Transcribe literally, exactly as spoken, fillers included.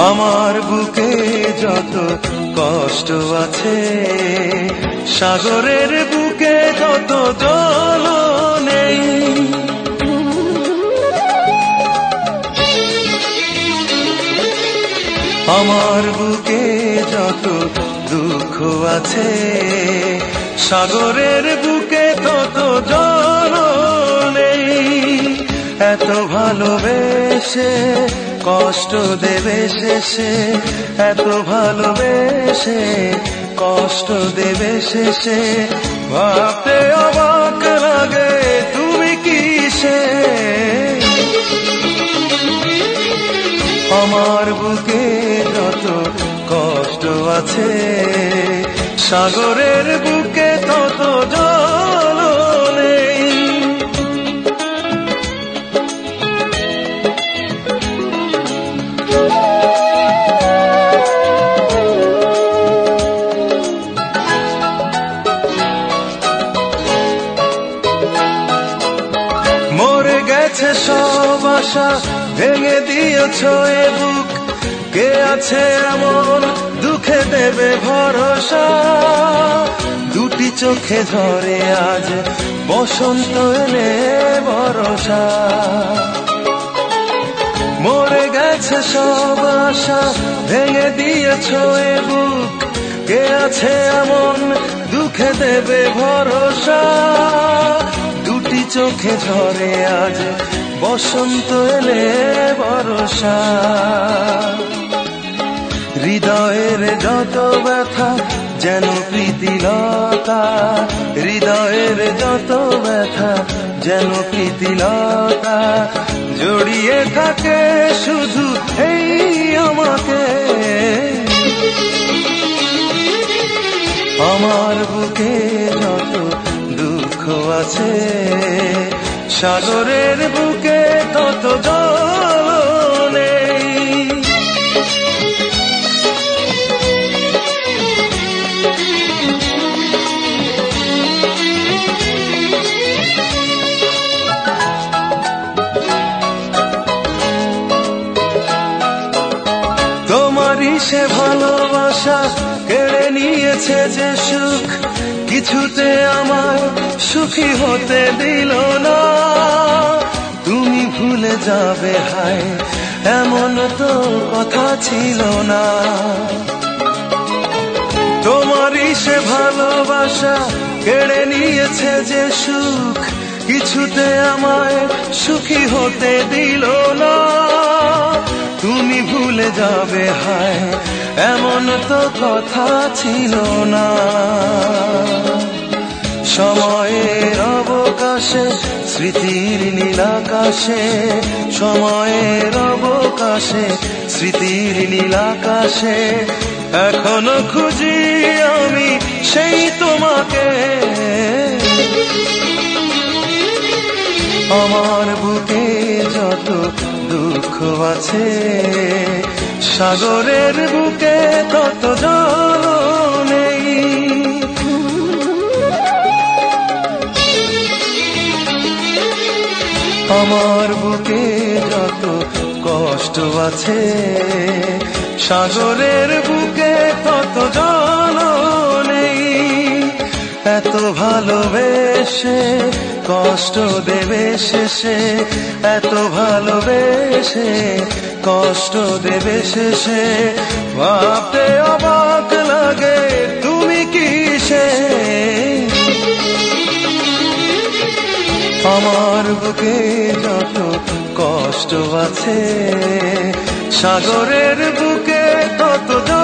আমার বুকে যত কষ্ট আছে, সাগরের বুকে তত জল নেই। আমার বুকে যত দুঃখ আছে, সাগরের বুকে তত জল নেই। এত ভালোবেসে কষ্ট দেবে শেষে, এত ভালোবেসে কষ্ট দেবে শেষে, ভাবতে অবাক লাগে তুমি কিসে। আমার বুকে যত কষ্ট আছে, সাগরের বুকে তত জল নেই। মরে গেছে সব আশা, ভেঙে দিয়েছ এ বুক, কে আছে এমন দুঃখে দেবে ভরসা। দুটি চোখে ঝরে আজ বসন্ত এলে বরষা। মরে গেছে সব আশা, ভেঙে দিয়েছ এ বুক, কে আছে এমন দুঃখে দেবে ভরসা। দুটি চোখে ঝরে আজ বসন্ত এলে বরষা। হৃদয়ের যত ব্যথা যেন প্রীতিলতা, হৃদয়ের যত ব্যথা যেন প্রীতিলতা, জড়িয়ে থাকে শুধু এই আমাকে। আমার বুকে যত দুঃখ আছে, সাগরের বুকে তত জল নেই। তোমারই সে ভালোবাসা কেড়ে নিয়েছে যে সুখ, কিছুতে আমায় সুখী হতে দিল না। তুমি ভুলে যাবে হায় এমন তো কথা ছিল না। তোমারই সে ভালোবাসা কেড়ে নিয়েছে যে সুখ, কিছুতে আমায় সুখী হতে দিল না। তুমি ভুলে যাবে হায় এমন তো কথা ছিল না। সময়ের অবকাশে স্মৃতির নীলাকাশে, সময়ের অবকাশে স্মৃতির নীলাকাশে, এখনো খুঁজি আমি সেই তোমাকে। আমার বুকে যত দুঃখ আছে, সাগরের বুকে তত জল নেই। আমার বুকে যত কষ্ট আছে, সাগরের বুকে তত জল নেই। এত ভালোবেসে কষ্ট দেবে শেষে, এত ভালোবেসে কষ্ট দেবে শেষে, ভাবতে অবাক লাগে তুমি কিসে। আমার বুকে যত কষ্ট আছে, সাগরের বুকে তত